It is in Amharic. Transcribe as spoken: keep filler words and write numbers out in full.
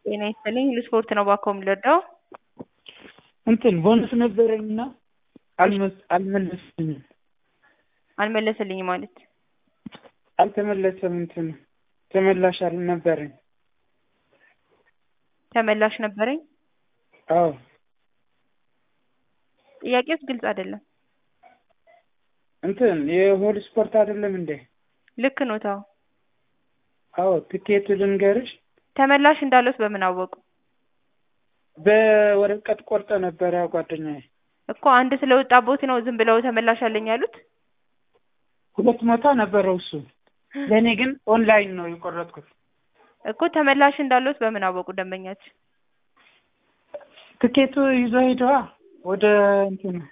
ጤና ይስጥልኝ ለስፖርት ነው ባኮ የምልወደው እንትን ቦነስ ነበረኝና አልመስ አልመለስልኝም አልመለሰልኝም ማለት አልተመለሰም እንትን ተመላሽ አልነበረኝ ተመላሽ ነበረኝ አዎ ጥያቄው ግልጽ አይደለም እንትን የሆል ስፖርት አይደለም እንዴ ልክ ነው ታው አዎ ትኬት ልንገርሽ ተመላሽ እንዳሉት በምን አወቁ በወረቀት ቆርጠ ነበር ያው ጓደኛዬ እኮ አንድ ስለወጣቦት ነው ዝም ብለው ተመላሽ አለኝ ያሉት ሁለት መቶ ነበረው እሱ ለኔ ግን ኦንላይን ነው የቆረጥኩት እኮ ተመላሽ እንዳሉት በምን አወቁ ደንበኛች ትኬቱ ይዞ ሄደዋ ወደ እንትን